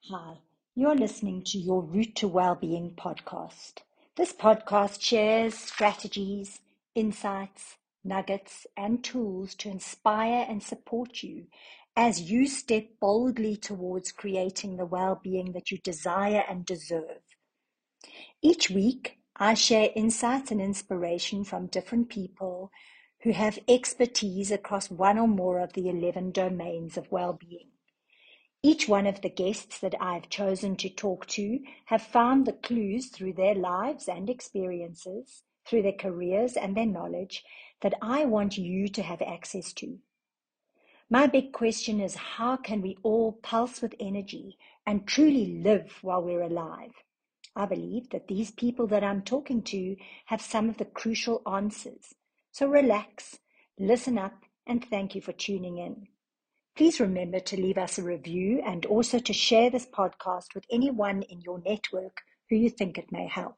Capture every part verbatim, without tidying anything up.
Hi, you're listening to your Route to Wellbeing podcast. This podcast shares strategies, insights, nuggets, and tools to inspire and support you as you step boldly towards creating the well-being that you desire and deserve. Each week, I share insights and inspiration from different people who have expertise across one or more of the eleven domains of well-being. Each one of the guests that I've chosen to talk to have found the clues through their lives and experiences, through their careers and their knowledge that I want you to have access to. My big question is, how can we all pulse with energy and truly live while we're alive? I believe that these people that I'm talking to have some of the crucial answers. So relax, listen up, and thank you for tuning in. Please remember to leave us a review and also to share this podcast with anyone in your network who you think it may help.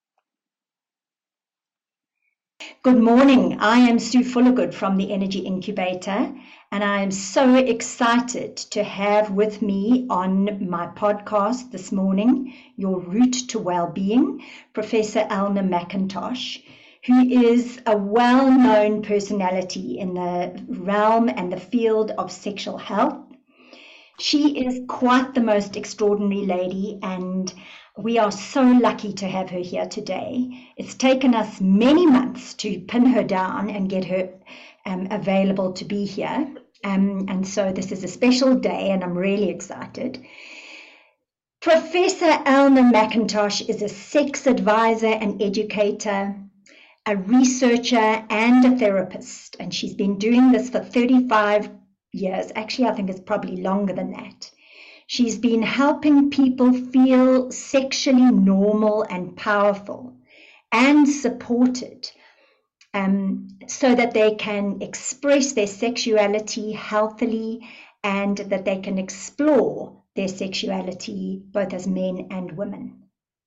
Good morning. I am Sue Fullergood from the Energy Incubator, and I am so excited to have with me on my podcast this morning, Your Route to Wellbeing, Professor Elna McIntosh, who is a well-known personality in the realm and the field of sexual health. She is quite the most extraordinary lady, and we are so lucky to have her here today. It's taken us many months to pin her down and get her um, available to be here. Um, and so this is a special day, and I'm really excited. Professor Elna McIntosh is a sex advisor and educator, a researcher and a therapist, and she's been doing this for thirty-five years. Actually, I think it's probably longer than that. She's been helping people feel sexually normal and powerful and supported um, so that they can express their sexuality healthily and that they can explore their sexuality both as men and women.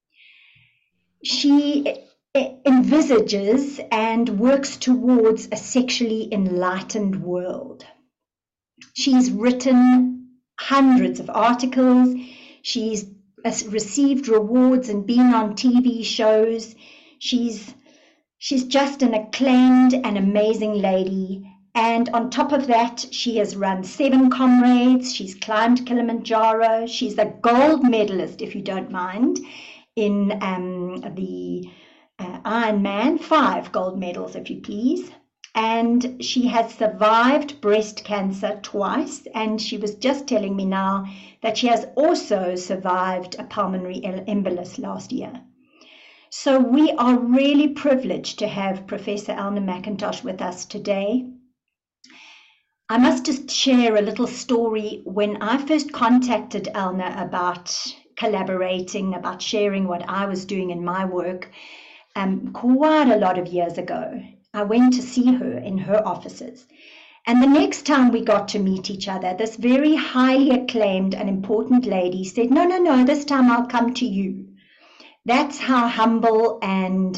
She envisages and works towards a sexually enlightened world. She's written hundreds of articles. She's received rewards and been on T V shows. She's she's just an acclaimed and amazing lady. And on top of that, she has run seven comrades. She's climbed Kilimanjaro. She's a gold medalist, if you don't mind, in um, the uh, Ironman, five gold medals, if you please. And she has survived breast cancer twice, and she was just telling me now that she has also survived a pulmonary embolus last year. So we are really privileged to have Professor Elna McIntosh with us today. I must just share a little story. When I first contacted Elna about collaborating, about sharing what I was doing in my work, um, quite a lot of years ago, I went to see her in her offices. And the next time we got to meet each other, this very highly acclaimed and important lady said, no, no, no, this time I'll come to you. That's how humble and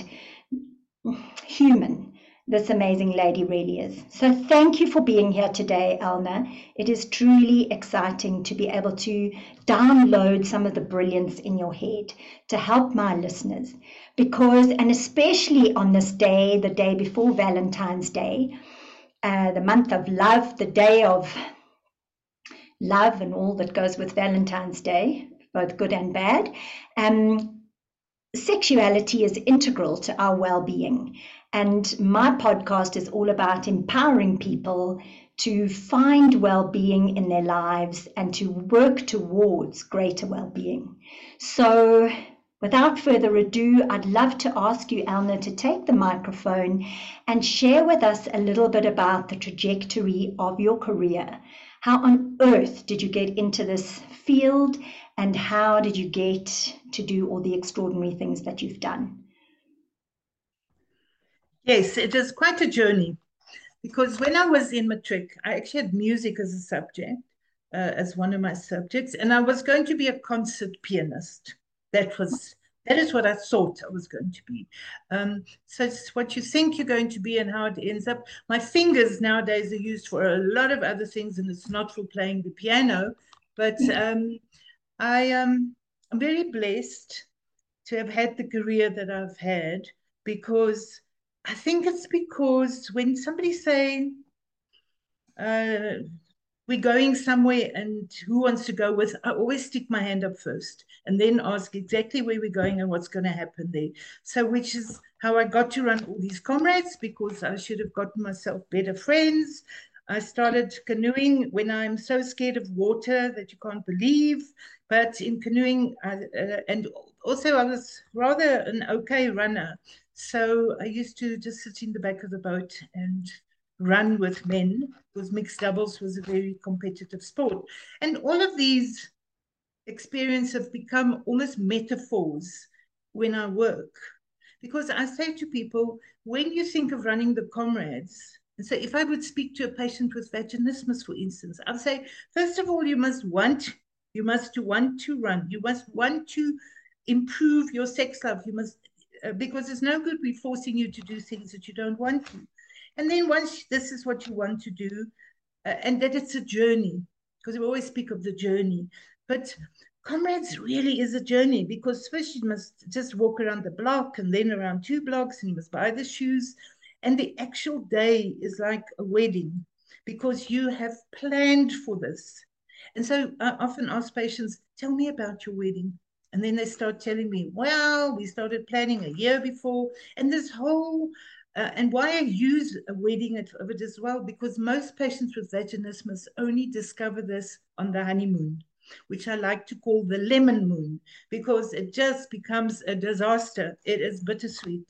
human this amazing lady really is. So thank you for being here today, Elna. It is truly exciting to be able to download some of the brilliance in your head to help my listeners. Because, and especially on this day, the day before Valentine's Day, uh, the month of love, the day of love and all that goes with Valentine's Day, both good and bad, um, sexuality is integral to our well-being. And my podcast is all about empowering people to find well-being in their lives and to work towards greater well-being. So without further ado, I'd love to ask you, Elna, to take the microphone and share with us a little bit about the trajectory of your career. How on earth did you get into this field, and how did you get to do all the extraordinary things that you've done? Yes, it is quite a journey, because when I was in matric, I actually had music as a subject, uh, as one of my subjects, and I was going to be a concert pianist. That was that is what I thought I was going to be. Um, so it's what you think you're going to be and how it ends up. My fingers nowadays are used for a lot of other things, and it's not for playing the piano. But um, I um, I'm very blessed to have had the career that I've had, because I think it's because when somebody say, uh, we're going somewhere and who wants to go with, I always stick my hand up first and then ask exactly where we're going and what's going to happen there. So, which is how I got to run all these comrades, because I should have gotten myself better friends. I started canoeing when I'm so scared of water that you can't believe. But in canoeing, I, uh, and also I was rather an okay runner. So I used to just sit in the back of the boat and run with men, because mixed doubles was a very competitive sport. And all of these experiences have become almost metaphors when I work. Because I say to people, when you think of running the comrades, and so if I would speak to a patient with vaginismus, for instance, I'd say, first of all, you must want, you must want to run. You must want to improve your sex life. You must, uh, because it's no good we forcing you to do things that you don't want to. And then once this is what you want to do, uh, and that it's a journey, because we always speak of the journey. But comrades really is a journey, because first you must just walk around the block and then around two blocks, and you must buy the shoes. And the actual day is like a wedding, because you have planned for this. And so I often ask patients, tell me about your wedding. And then they start telling me, well, we started planning a year before. And this whole uh, and why I use a wedding of it as well, because most patients with vaginismus only discover this on the honeymoon, which I like to call the lemon moon, because it just becomes a disaster. It is bittersweet.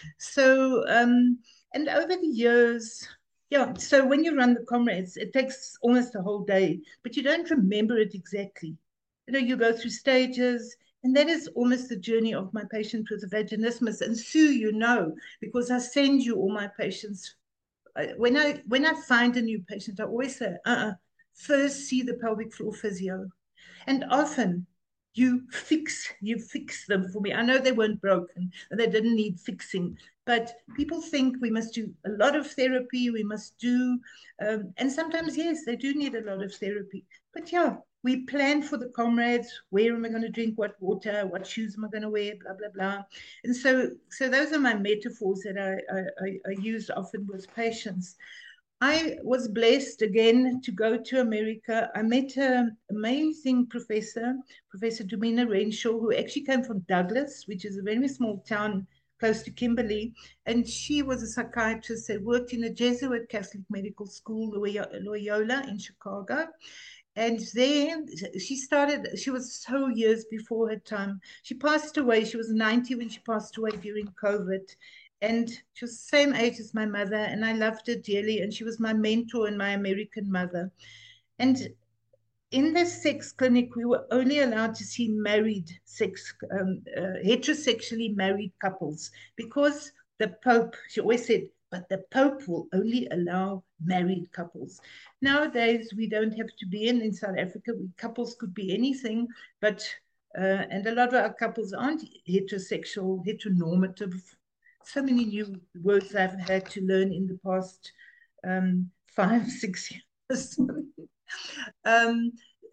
So, um, and over the years, yeah, so when you run the comrades, it takes almost a whole day, but you don't remember it exactly. You know, you go through stages, and that is almost the journey of my patient with vaginismus. And Sue, you know, because I send you all my patients. When I when I find a new patient, I always say, uh-uh, first see the pelvic floor physio. And often you fix you fix them for me. I know they weren't broken and they didn't need fixing, but people think we must do a lot of therapy. We must do, um, and sometimes yes, they do need a lot of therapy. But yeah, we plan for the comrades. Where am I going to drink what water? What shoes am I going to wear? Blah blah blah. And so, so those are my metaphors that I I, I use often with patients. I was blessed again to go to America. I met an amazing professor, Professor Domina Renshaw, who actually came from Douglas, which is a very small town close to Kimberley. And she was a psychiatrist that worked in a Jesuit Catholic medical school, Loyola in Chicago. And then she started, she was so years before her time. She passed away. She was ninety when she passed away during COVID. And she was the same age as my mother, and I loved her dearly. And she was my mentor and my American mother. And in the sex clinic, we were only allowed to see married sex, um, uh, heterosexually married couples, because the Pope, she always said, but the Pope will only allow married couples. Nowadays, we don't have to be in, in South Africa. We, couples could be anything, but, uh, and a lot of our couples aren't heterosexual, heteronormative. So many new words I've had to learn in the past um, five, six years. um,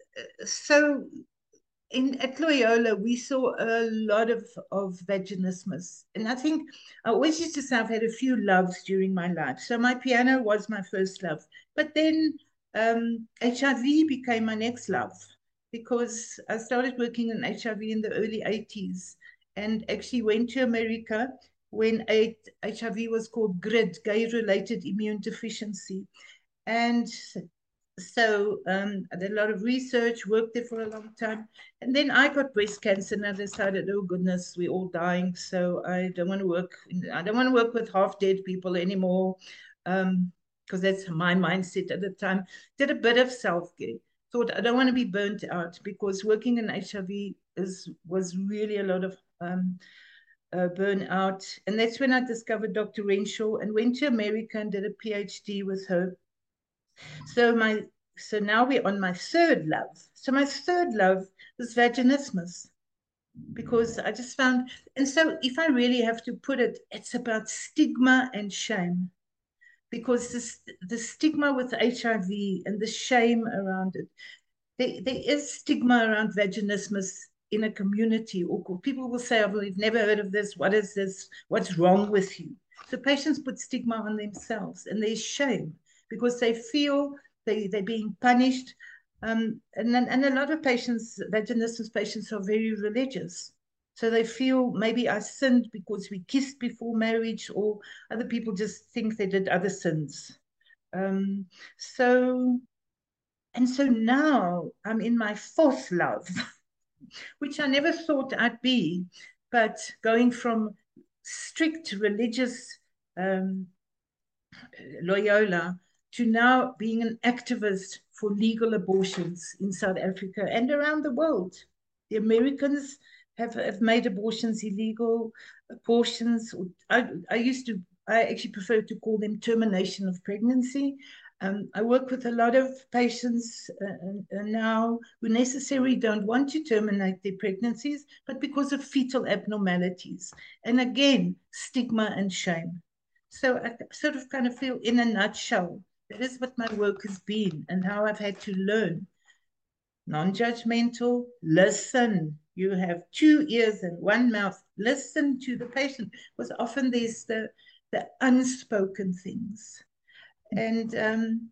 so in at Loyola, we saw a lot of, of vaginismus. And I think I always used to say I've had a few loves during my life. So my piano was my first love. But then um, H I V became my next love, because I started working in H I V in the early eighties and actually went to America when H I V was called GRID, gay-related immune deficiency. And so um, I did a lot of research, worked there for a long time. And then I got breast cancer and I decided, oh goodness, we're all dying. So I don't want to work, I don't want to work with half dead people anymore. Um, because that's my mindset at the time. Did a bit of self-care. Thought I don't want to be burnt out, because working in H I V is was really a lot of um, uh, burnout. And that's when I discovered Doctor Renshaw and went to America and did a PhD with her. So my so now we're on my third love. So my third love was vaginismus, because I just found, and so if I really have to put it, it's about stigma and shame, because this, the stigma with H I V and the shame around it. there, there is stigma around vaginismus in a community, or people will say, oh, we've never heard of this. What is this? What's wrong with you? So patients put stigma on themselves, and there's shame because they feel they, they're being punished. Um, and, and a lot of patients, vaginismus patients, are very religious. So they feel maybe I sinned because we kissed before marriage, or other people just think they did other sins. Um, so, and so now I'm in my fourth love, which I never thought I'd be, but going from strict religious um, Loyola to now being an activist for legal abortions in South Africa and around the world. The Americans have, have made abortions illegal, abortions. I, I used to, I actually prefer to call them termination of pregnancy. Um, I work with a lot of patients uh, uh, now who necessarily don't want to terminate their pregnancies, but because of fetal abnormalities. And again, stigma and shame. So I sort of kind of feel, in a nutshell, that is what my work has been and how I've had to learn. Non-judgmental, listen. You have two ears and one mouth. Listen to the patient, because often there's the, the unspoken things. And um,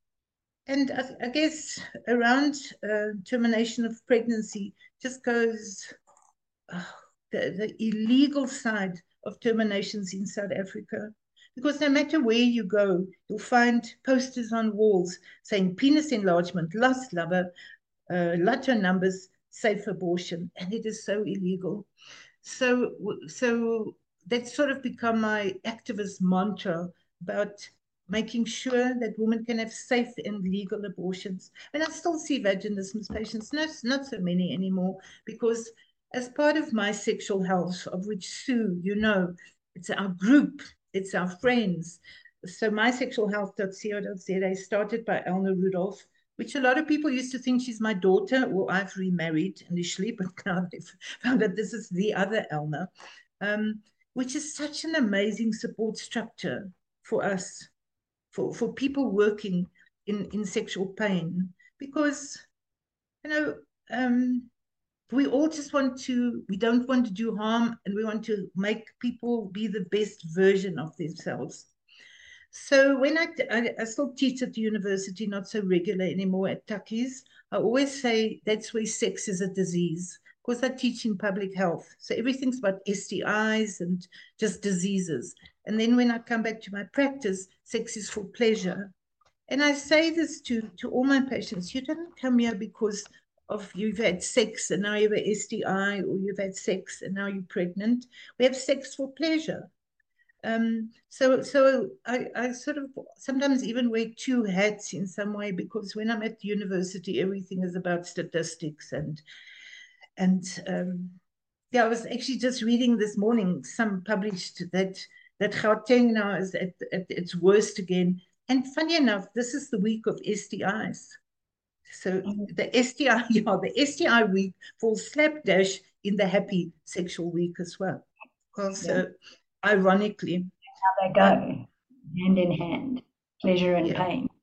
and I, I guess around uh, termination of pregnancy just goes oh, the, the illegal side of terminations in South Africa. Because no matter where you go, you'll find posters on walls saying penis enlargement, lost lover, uh, lotto numbers, safe abortion, and it is so illegal. So, so that's sort of become my activist mantra about making sure that women can have safe and legal abortions. And I still see vaginismus patients, not, not so many anymore, because as part of my sexual health, of which Sue, you know, it's our group, it's our friends. So my sexual health dot co dot za started by Elna Rudolph, which a lot of people used to think she's my daughter, or I've remarried initially, but now they've found out this is the other Elna, um, which is such an amazing support structure for us, for, for people working in, in sexual pain, because, you know, um, we all just want to, we don't want to do harm, and we want to make people be the best version of themselves. So when I, I, I still teach at the university, not so regular anymore at Tukkies, I always say that's where sex is a disease, because I teach in public health. So everything's about S T Is and just diseases. And then when I come back to my practice, sex is for pleasure. And I say this to, to all my patients, you don't come here because of you've had sex and now you have an S T I, or you've had sex and now you're pregnant. We have sex for pleasure. Um, so so I, I sort of sometimes even wear two hats in some way, because when I'm at university, everything is about statistics and and um, yeah, I was actually just reading this morning, some published that that Gauteng now is at, at its worst again. And funny enough, this is the week of S T Is. So the S T I, yeah, the S T I week falls slapdash in the happy sexual week as well. Also, yeah. Ironically, how they go um, hand in hand, pleasure and yeah. pain.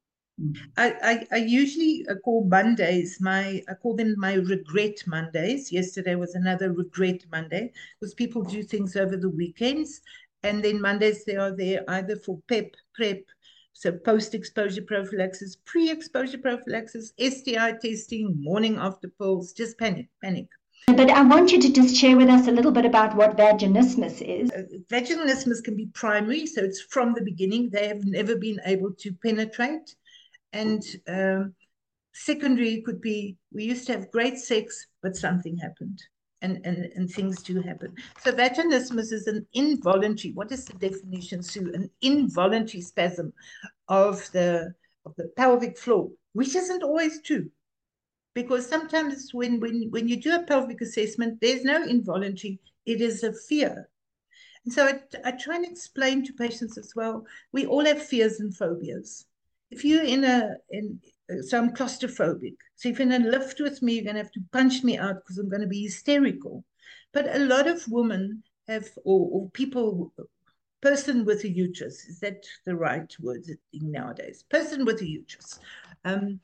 I, I, I usually call Mondays my I call them my regret Mondays. Yesterday was another regret Monday, because people do things over the weekends, and then Mondays they are there either for PEP, PrEP, so post-exposure prophylaxis, pre-exposure prophylaxis, S T I testing, morning after pills, just panic, panic. But I want you to just share with us a little bit about what vaginismus is. Uh, vaginismus can be primary, so it's from the beginning. They have never been able to penetrate. And um, secondary could be, we used to have great sex, but something happened. And, and, and things do happen. So vaginismus is an involuntary, what is the definition, Sue? An involuntary spasm of the, of the pelvic floor, which isn't always true. Because sometimes when, when, when you do a pelvic assessment, there's no involuntary, it is a fear. And so I, I try and explain to patients as well, we all have fears and phobias. If you're in a, in, so I'm claustrophobic. So if you're in a lift with me, you're going to have to punch me out because I'm going to be hysterical. But a lot of women have, or, or people, person with a uterus, is that the right word nowadays? Person with a uterus. Um,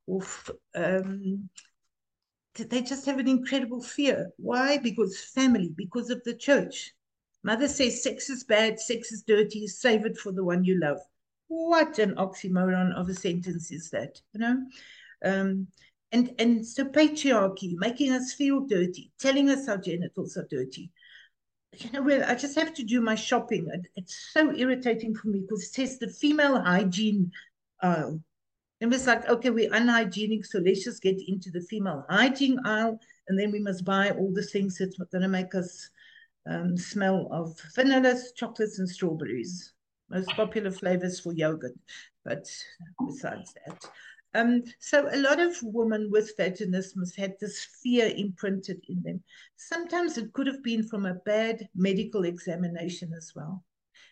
or um, they just have an incredible fear. Why? Because family, because of the church. Mother says sex is bad, sex is dirty, save it for the one you love. What an oxymoron of a sentence is that, you know? Um, and, and so patriarchy, making us feel dirty, telling us our genitals are dirty. You know, well, I just have to do my shopping. It's so irritating for me because it says the female hygiene aisle. And it's like, okay, we're unhygienic, so let's just get into the female hygiene aisle, and then we must buy all the things that's going to make us um, smell of vanillas, chocolates, and strawberries. Most popular flavors for yogurt, but besides that. Um, so a lot of women with vaginismus had this fear imprinted in them. Sometimes it could have been from a bad medical examination as well.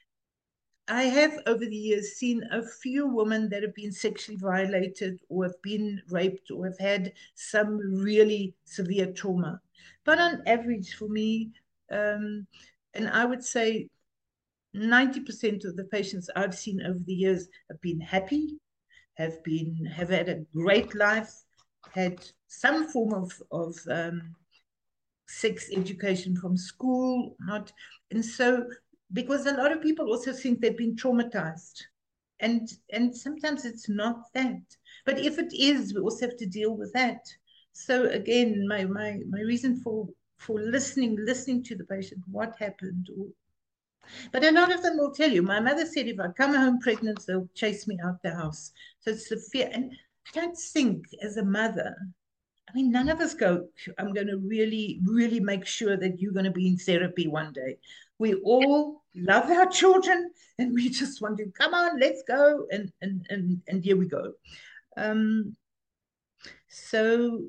I have over the years seen a few women that have been sexually violated or have been raped or have had some really severe trauma. But on average, for me, um, and I would say ninety percent of the patients I've seen over the years have been happy, have been have had a great life, had some form of of um, sex education from school, not, and so because a lot of people also think they've been traumatized, and and sometimes it's not that, but if it is, we also have to deal with that. So again, my my my reason for for listening listening to the patient, what happened, or, but a lot of them will tell you. My mother said, if I come home pregnant, they'll chase me out the house. So it's the fear. And I don't think as a mother, I mean, none of us go, I'm going to really, really make sure that you're going to be in therapy one day. We all love our children and we just want to, come on, let's go. And, and, and, and here we go. Um, so,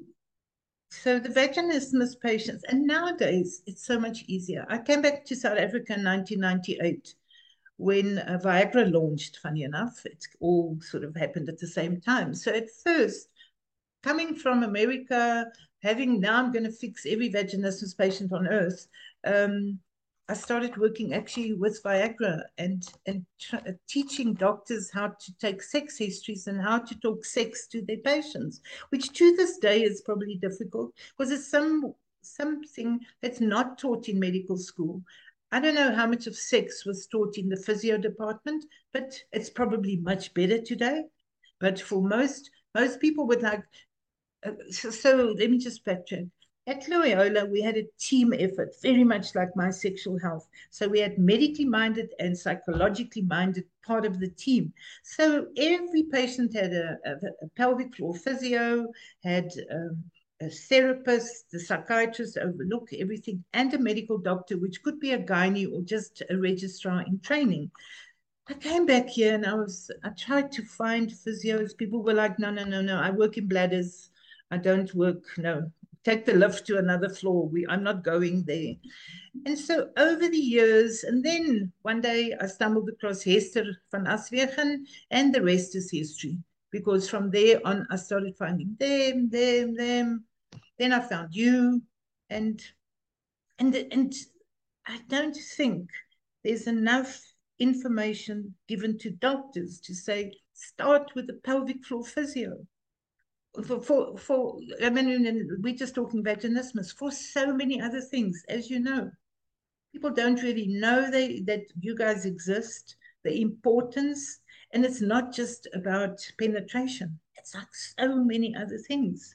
so the vaginismus patients, and nowadays it's so much easier. I came back to South Africa in nineteen ninety-eight when uh, Viagra launched, funny enough. It all sort of happened at the same time. So at first, coming from America, having now I'm going to fix every vaginismus patient on earth, um, I started working actually with Viagra and, and teaching doctors how to take sex histories and how to talk sex to their patients, which to this day is probably difficult because it's some something that's not taught in medical school. I don't know how much of sex was taught in the physio department, but it's probably much better today. But for most most people would like, uh, so, so let me just backtrack. At Loyola, we had a team effort, very much like my sexual health. So we had medically minded and psychologically minded part of the team. So every patient had a, a, a pelvic floor physio, had um, a therapist, the psychiatrist overlook everything, and a medical doctor, which could be a gynae or just a registrar in training. I came back here and I was, I tried to find physios. People were like, no, no, no, no, I work in bladders. I don't work, no, take the lift to another floor. We, I'm not going there. And so over the years, and then one day I stumbled across Hester van Aswegen, and the rest is history. Because from there on, I started finding them, them, them. Then I found you. And, and, and I don't think there's enough information given to doctors to say, start with the pelvic floor physio. For, for, for I mean, we're just talking vaginismus, for so many other things, as you know. People don't really know they, that you guys exist, the importance, and it's not just about penetration. It's like so many other things.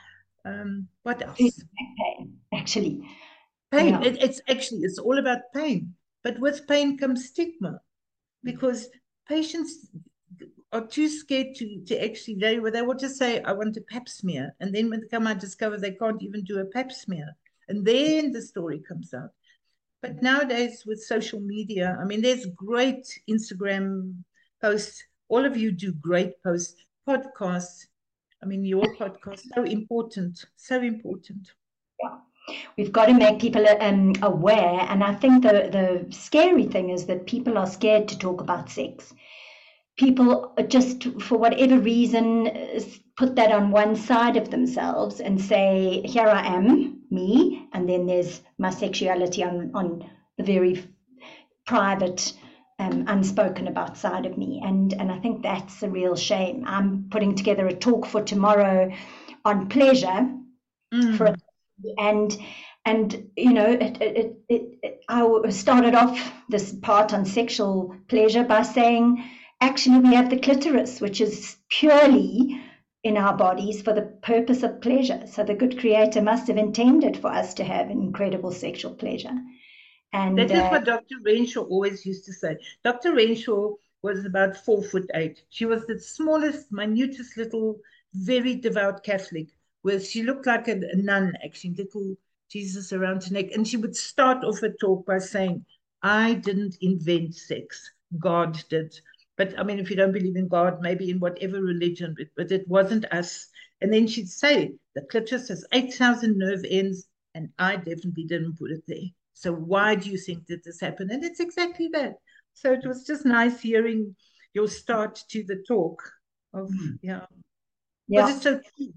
Um, what else? Pain, actually. Pain. Yeah. It, it's actually, it's all about pain. But with pain comes stigma, because patients are too scared to, to actually, they, they will just say, I want a pap smear. And then when they come out, discover they can't even do a pap smear. And then the story comes out. But nowadays with social media, I mean, there's great Instagram posts. All of you do great posts, podcasts. I mean, your podcast, so important, so important. Yeah. We've got to make people um, aware. And I think the, the scary thing is that people are scared to talk about sex. People just, for whatever reason, put that on one side of themselves and say, here I am, me, and then there's my sexuality on, on the very private um, unspoken about side of me. And, and I think that's a real shame. I'm putting together a talk for tomorrow on pleasure Mm. for and and you know it, it, it, it, I started off this part on sexual pleasure by saying actually we have the clitoris, which is purely in our bodies for the purpose of pleasure. So the good creator must have intended for us to have incredible sexual pleasure. And that is uh, what Doctor Renshaw always used to say. Doctor Renshaw was about four foot eight. She was the smallest, minutest little, very devout Catholic, where she looked like a, a nun, actually, little Jesus around her neck. And she would start off a talk by saying, I didn't invent sex, God did. But I mean, if you don't believe in God, maybe in whatever religion, but, but it wasn't us. And then she'd say, the clitoris has eight thousand nerve ends, and I definitely didn't put it there. So why do you think that this happened? And it's exactly that. So it was just nice hearing your start to the talk of, yeah. yeah. Was it so true?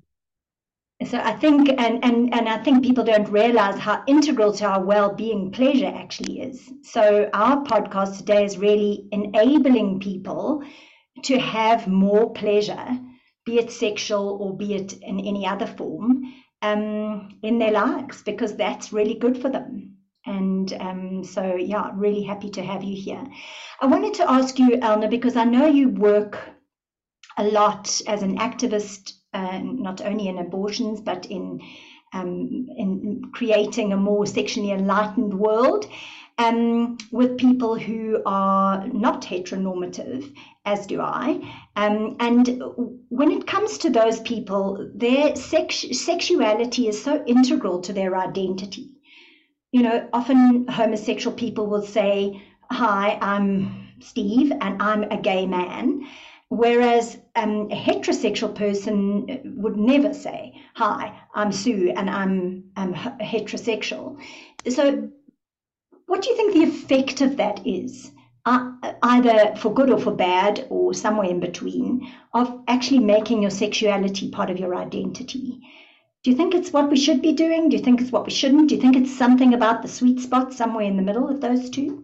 So I think, and, and, and I think people don't realize how integral to our well-being pleasure actually is. So our podcast today is really enabling people to have more pleasure, be it sexual or be it in any other form, um, in their lives, because that's really good for them. And um, so, yeah, really happy to have you here. I wanted to ask you, Elna, because I know you work a lot as an activist, uh, not only in abortions, but in, um, in creating a more sexually enlightened world, um, with people who are not heteronormative, as do I. Um, and when it comes to those people, their sex sexuality is so integral to their identity. You know, often homosexual people will say, hi, I'm Steve and I'm a gay man. Whereas um, a heterosexual person would never say, hi, I'm Sue and I'm, I'm heterosexual. So what do you think the effect of that is, uh, either for good or for bad or somewhere in between, of actually making your sexuality part of your identity? Do you think it's what we should be doing? Do you think it's what we shouldn't? Do you think it's something about the sweet spot somewhere in the middle of those two?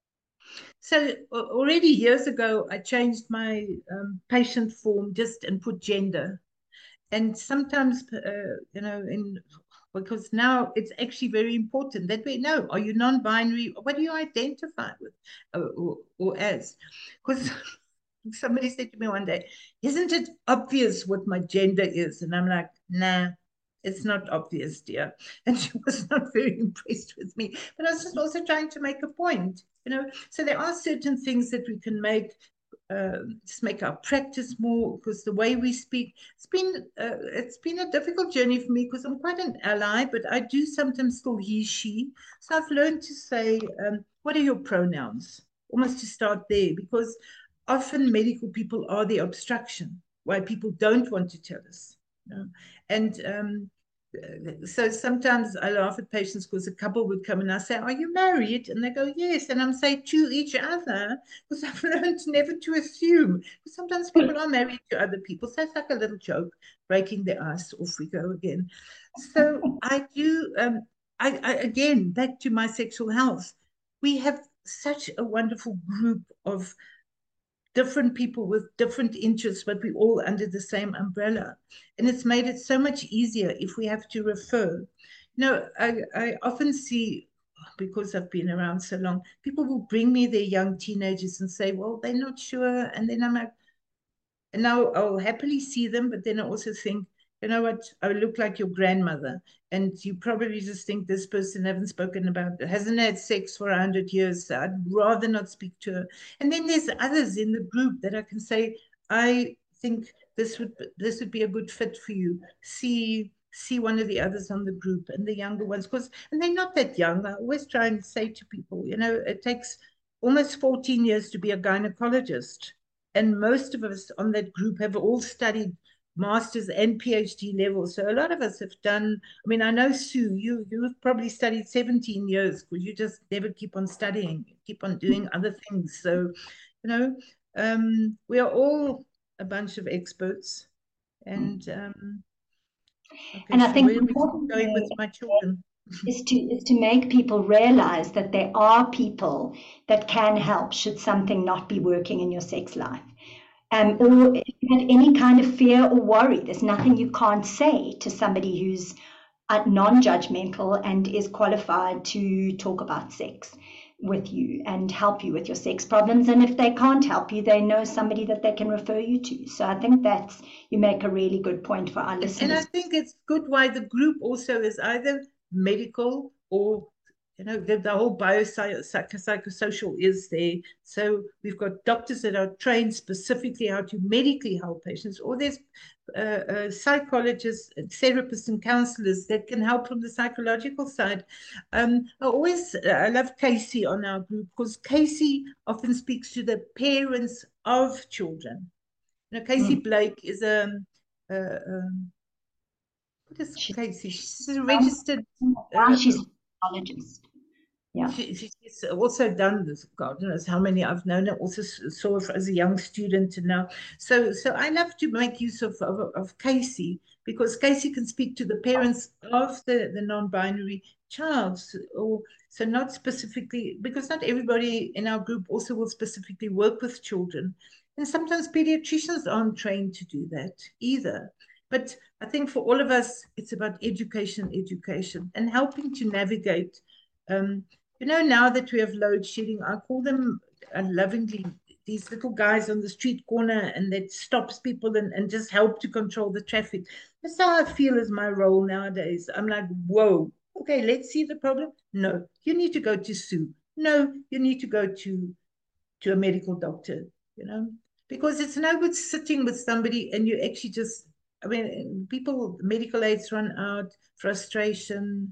So already years ago, I changed my um, patient form just and put gender. And sometimes, uh, you know, in because now it's actually very important that we know, are you non-binary? What do you identify with uh, or, or as? Because somebody said to me one day, isn't it obvious what my gender is? And I'm like, nah, it's not obvious, dear. And she was not very impressed with me. But I was just also trying to make a point, you know. So there are certain things that we can make, uh, just make our practice more, because the way we speak, it's been uh, it's been a difficult journey for me because I'm quite an ally, but I do sometimes still he, she. So I've learned to say, um, what are your pronouns? Almost to start there, because often medical people are the obstruction why people don't want to tell us. You know? And um, so sometimes I laugh at patients because a couple would come and I say, are you married? And they go, yes. And I'm saying to each other, because I've learned never to assume. Because sometimes people are married to other people. So it's like a little joke, breaking the ice, off we go again. So I do, um, I, I again, back to my sexual health. We have such a wonderful group of different people with different interests, but we all under the same umbrella. And it's made it so much easier if we have to refer. You know, I, I often see, because I've been around so long, people will bring me their young teenagers and say, well, they're not sure. And then I'm like, and now I'll happily see them, but then I also think, you know what, I look like your grandmother, and you probably just think this person haven't spoken about, hasn't had sex for a hundred years, so I'd rather not speak to her. And then there's others in the group that I can say, I think this would this would be a good fit for you. See see one of the others on the group and the younger ones, because and they're not that young. I always try and say to people, you know, it takes almost fourteen years to be a gynecologist. And most of us on that group have all studied master's and PhD level. So a lot of us have done, I mean, I know Sue, you you've probably studied seventeen years because you just never keep on studying, keep on doing other things. So, you know, um, we are all a bunch of experts. And um, okay, And I so think where are we going with my children? is to is to make people realize that there are people that can help should something not be working in your sex life. Um, or if you have any kind of fear or worry, there's nothing you can't say to somebody who's uh, non-judgmental and is qualified to talk about sex with you and help you with your sex problems. And if they can't help you, they know somebody that they can refer you to. So I think that's, you make a really good point for our listeners. And I think it's good why the group also is either medical or, you know, the, the whole biopsychosocial is there. So we've got doctors that are trained specifically how to medically help patients, or there's uh, uh, psychologists, therapists, and counselors that can help from the psychological side. Um, I always, I love Casey on our group because Casey often speaks to the parents of children. You know, Casey mm. Blake is a, uh, um, what is Casey? She's a registered. Uh, she's a psychologist. Yeah. She, she's also done this. God knows how many I've known her. Also saw her as a young student now. So, so I love to make use of, of, of Casey because Casey can speak to the parents of the, the non-binary child, or so not specifically, because not everybody in our group also will specifically work with children. And sometimes pediatricians aren't trained to do that either. But I think for all of us, it's about education, education, and helping to navigate. Um, you know, now that we have load shedding, I call them uh, lovingly these little guys on the street corner, and that stops people and, and just help to control the traffic. That's how I feel is my role nowadays. I'm like, whoa, okay, let's see the problem. No, you need to go to Sue. No, you need to go to, to a medical doctor, you know, because it's no good sitting with somebody and you actually just, I mean, people, medical aids run out, frustration.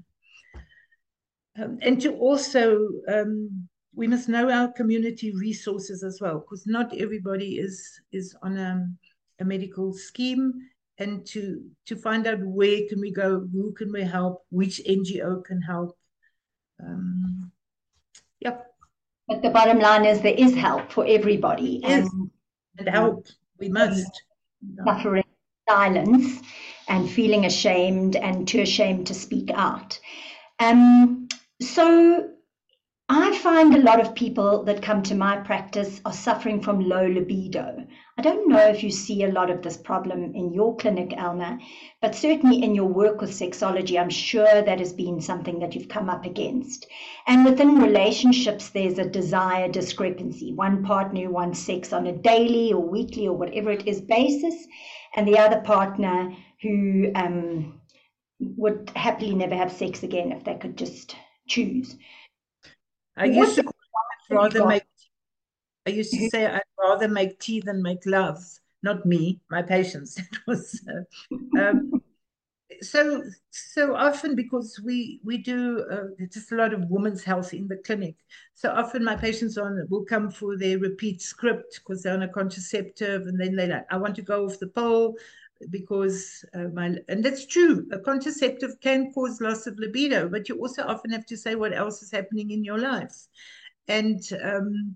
Um, and to also, um, we must know our community resources as well, because not everybody is is on a, a medical scheme, and to to find out where can we go, who can we help, which N G O can help. Um, yep. But the bottom line is there is help for everybody. Yes. And, and help, we must. Suffering silence and feeling ashamed and too ashamed to speak out. Um, so I find a lot of people that come to my practice are suffering from low libido. I don't know if you see a lot of this problem in your clinic, Alma, but certainly in your work with sexology, I'm sure that has been something that you've come up against. And within relationships, there's a desire discrepancy. One partner who wants sex on a daily or weekly or whatever it is basis, and the other partner who um, would happily never have sex again if they could just choose. I used to rather make. I used to say I'd rather make tea than make love. Not me, my patients. It was uh, um, so so often because we we do uh, just a lot of women's health in the clinic. So often my patients on will come for their repeat script because they're on a contraceptive, and then they're like, I want to go off the pill because uh, my and that's true. A contraceptive can cause loss of libido, but you also often have to say what else is happening in your life. And um,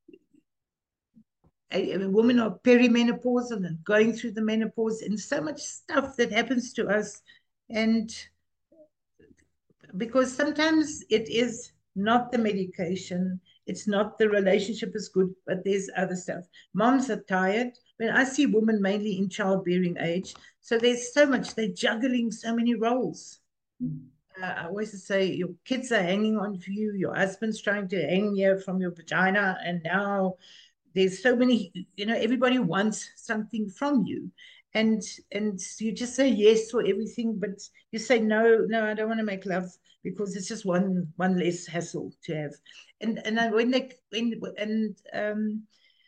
a, a woman of perimenopausal and going through the menopause, and so much stuff that happens to us. And because sometimes it is not the medication, it's not the relationship is good, but there's other stuff. Moms are tired. When I see women mainly in childbearing age, so there's so much, they're juggling so many roles. Uh, I always say your kids are hanging on for you, your husband's trying to hang you from your vagina, and now there's so many, you know, everybody wants something from you. And and you just say yes for everything, but you say no, no, I don't want to make love because it's just one one less hassle to have. And and when they when and um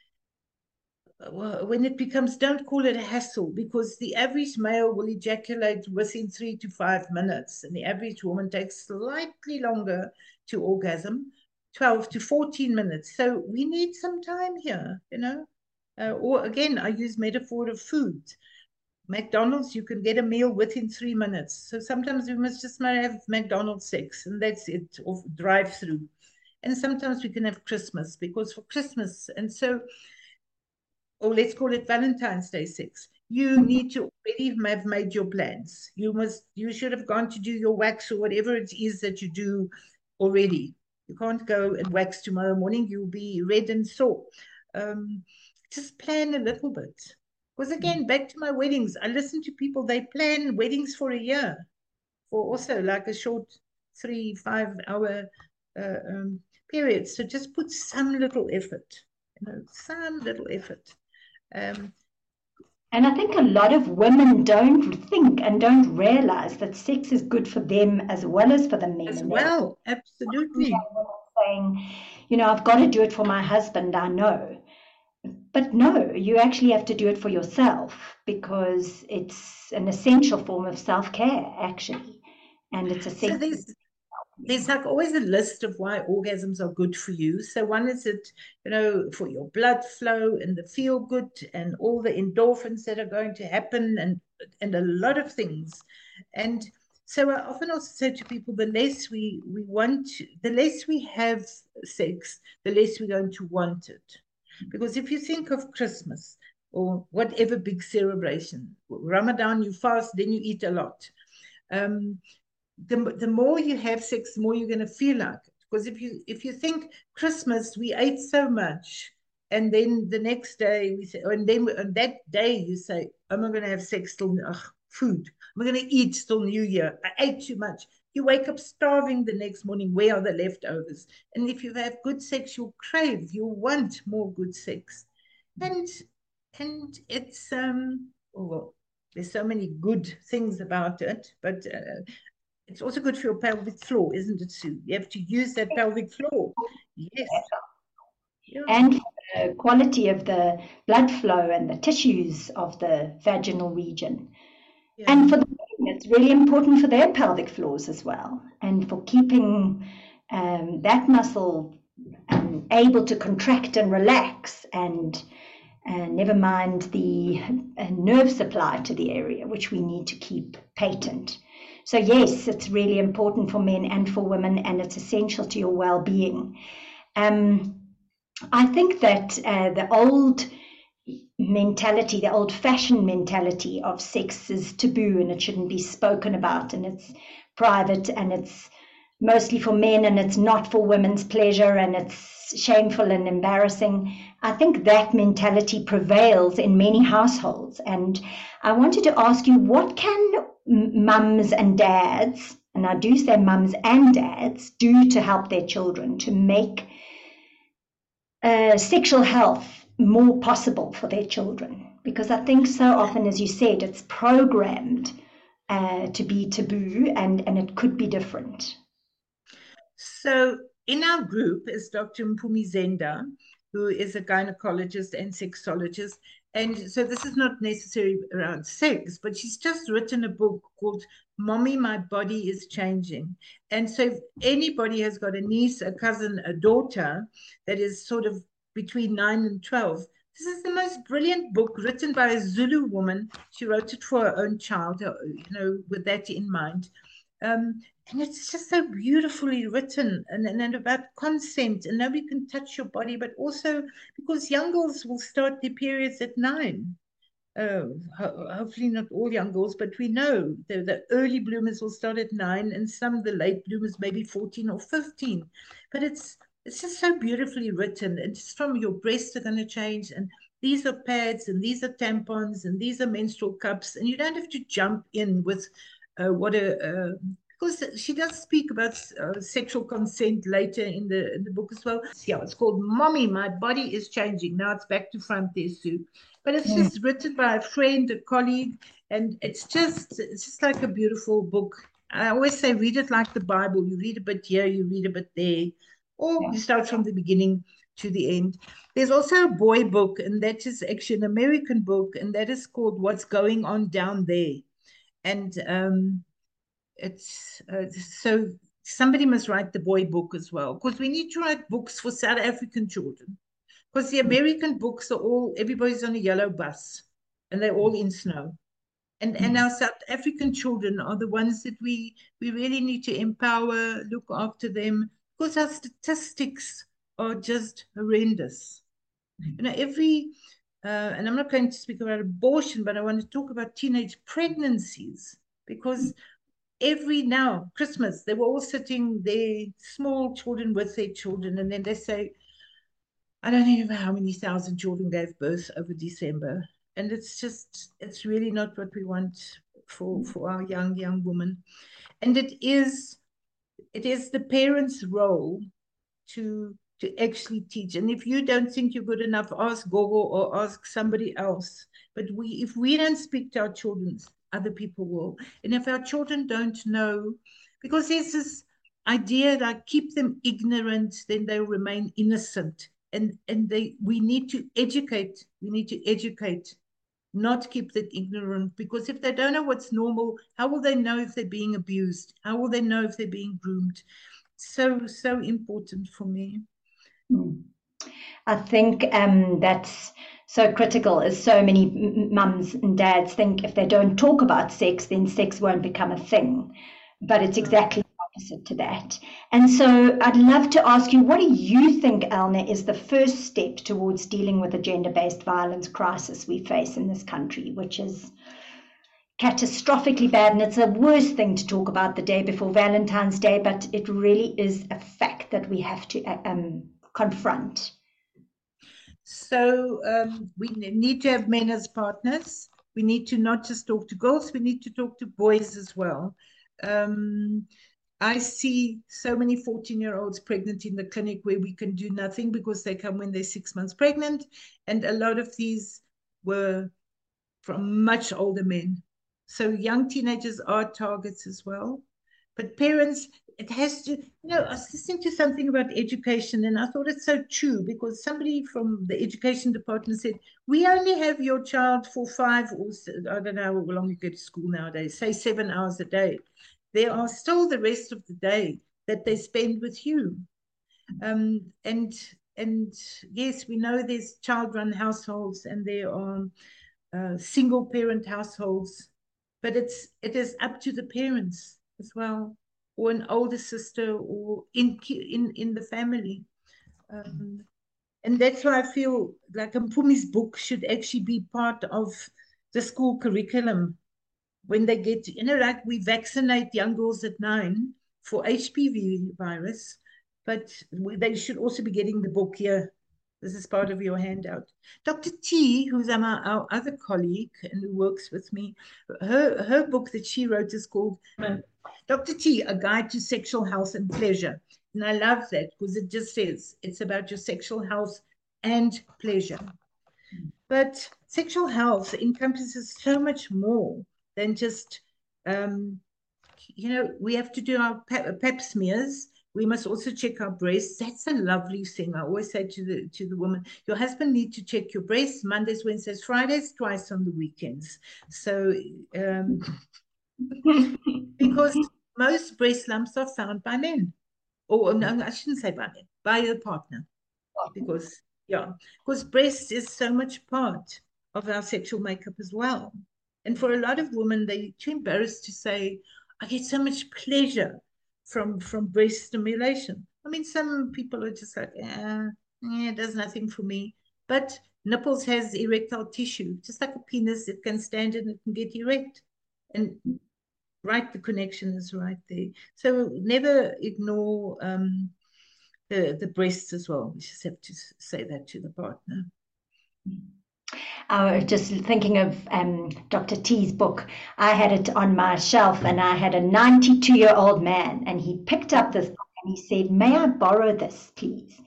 when it becomes, don't call it a hassle, because the average male will ejaculate within three to five minutes, and the average woman takes slightly longer to orgasm, twelve to fourteen minutes. So we need some time here, you know. Uh, or again, I use metaphor of food. McDonald's, you can get a meal within three minutes. So sometimes we must just have McDonald's sex, and that's it, or drive through. And sometimes we can have Christmas, because for Christmas, and so, or let's call it Valentine's Day sex. you need to already have made your plans. You must, you should have gone to do your wax or whatever it is that you do already. You can't go and wax tomorrow morning. You'll be red and sore. Um, just plan a little bit. Because again, back to my weddings, I listen to people, they plan weddings for a year, for also like a short three, five hour uh, um, period. So just put some little effort, you know, some little effort. Um, And I think a lot of women don't think and don't realize that sex is good for them as well as for the men. as And well, absolutely. saying, you know, I've got to do it for my husband, I know. But no, you actually have to do it for yourself because it's an essential form of self-care, actually. And it's So essential. there's there's like always a list of why orgasms are good for you. So one is it, you know, for your blood flow and the feel good and all the endorphins that are going to happen and and a lot of things. And so I often also say to people, the less we we want, the less we have sex, the less we're going to want it. Because if you think of Christmas or whatever big celebration, Ramadan, you fast, then you eat a lot. Um, the, the more you have sex, the more you're going to feel like it. Because if you if you think Christmas, we ate so much, and then the next day we say, and then on that day you say, am I going to have sex till ugh, food? Am I going to eat till New Year? I ate too much. You wake up starving the next morning. Where are the leftovers? And if you have good sex, you'll crave, you'll want more good sex, and and it's um oh, well, there's so many good things about it, but uh, it's also good for your pelvic floor, isn't it, Sue? You have to use that pelvic floor. Yes. Yeah. And the quality of the blood flow and the tissues of the vaginal region. Yeah. And for the men, it's really important for their pelvic floors as well, and for keeping um, that muscle um, able to contract and relax, and uh, never mind the uh, nerve supply to the area, which we need to keep patent. So yes, it's really important for men and for women, and it's essential to your well-being. Um, I think that uh, the old mentality, the old-fashioned mentality of sex is taboo and it shouldn't be spoken about, and it's private and it's mostly for men and it's not for women's pleasure and it's shameful and embarrassing. I think that mentality prevails in many households, and I wanted to ask you, what can mums and dads, and I do say mums and dads, do to help their children to make uh, sexual health more possible for their children? Because I think so often, as you said, it's programmed uh, to be taboo, and, and it could be different. So in our group is Doctor Mpumi Zenda, who is a gynecologist and sexologist. And so this is not necessarily around sex, but she's just written a book called Mommy, My Body is Changing. And so if anybody has got a niece, a cousin, a daughter that is sort of between nine and twelve, this is the most brilliant book written by a Zulu woman. She wrote it for her own child, you know, with that in mind. Um, and it's just so beautifully written, and, and, and about consent, and nobody can touch your body, but also because young girls will start their periods at nine. Uh, ho hopefully not all young girls, but we know the, the early bloomers will start at nine, and some of the late bloomers maybe fourteen or fifteen. But it's it's just so beautifully written, and just from your breasts are going to change, and these are pads, and these are tampons, and these are menstrual cups, and you don't have to jump in with uh, what a uh, because she does speak about uh, sexual consent later in the in the book as well. Yeah, it's called Mommy, My Body is Changing. Now it's back to front there, Sue. But it's just written by a friend, a colleague, and it's just it's just like a beautiful book. I always say read it like the Bible. You read a bit here, you read a bit there, or you start from the beginning to the end. There's also a boy book, and that is actually an American book, and that is called What's Going On Down There. And um, it's uh, so somebody must write the boy book as well, because we need to write books for South African children. Because the American books are all, everybody's on a yellow bus and they're all in snow. And, and our South African children are the ones that we, we really need to empower, look after them, because our statistics are just horrendous. You know, every uh, and I'm not going to speak about abortion, but I want to talk about teenage pregnancies, because every now, Christmas, they were all sitting, their small children with their children, and then they say, I don't even know how many thousand children gave birth over December. And it's just, it's really not what we want for, for our young, young women. And it is, it is the parents' role to to actually teach. And if you don't think you're good enough, ask Google or ask somebody else. But we, if we don't speak to our children, other people will. And if our children don't know, because there's this idea that keep them ignorant, then they'll remain innocent. And and they we need to educate, we need to educate, not keep them ignorant, because if they don't know what's normal, how will they know if they're being abused? How will they know if they're being groomed? So, so important for me. I think um, that's so critical, as so many mums and dads think if they don't talk about sex, then sex won't become a thing. But it's exactly opposite to that. And so I'd love to ask you, what do you think, Elna, is the first step towards dealing with the gender-based violence crisis we face in this country, which is catastrophically bad, and it's the worst thing to talk about the day before Valentine's Day, but it really is a fact that we have to um, confront. So um, we need to have men as partners. We need to not just talk to girls, we need to talk to boys as well. Um, I see so many fourteen-year-olds pregnant in the clinic where we can do nothing because they come when they're six months pregnant. And a lot of these were from much older men. So young teenagers are targets as well. But parents, it has to, you know, I was listening to something about education and I thought it's so true, because somebody from the education department said, we only have your child for five or, I don't know how long you go to school nowadays, say seven hours a day. There are still the rest of the day that they spend with you. Um, and, and yes, we know there's child-run households and there are uh, single-parent households, but it's, it is up to the parents as well, or an older sister, or in in in the family. Um, and that's why I feel like Mpumi's book should actually be part of the school curriculum when they get, you know, like we vaccinate young girls at nine for H P V virus, but we, they should also be getting the book here. This is part of your handout. Doctor T, who's our, our other colleague and who works with me, her, her book that she wrote is called Doctor T, A Guide to Sexual Health and Pleasure. And I love that because it just says it's about your sexual health and pleasure. But sexual health encompasses so much more than just, um, you know, we have to do our pap, pap smears. We must also check our breasts. That's a lovely thing. I always say to the to the woman, your husband needs to check your breasts Mondays, Wednesdays, Fridays, twice on the weekends. So, um, because most breast lumps are found by men. Or no, I shouldn't say by men, by the partner. Because, yeah, because breast is so much part of our sexual makeup as well. And for a lot of women, they're too embarrassed to say, I get so much pleasure from, from breast stimulation. I mean, some people are just like, eh, yeah, it does nothing for me. But nipples has erectile tissue, just like a penis, it can stand and it can get erect. And right, the connection is right there. So never ignore um, the, the breasts as well. We just have to say that to the partner. I was just thinking of um, Doctor T's book. I had it on my shelf and I had a ninety-two-year-old man and he picked up this book and he said, may I borrow this, please?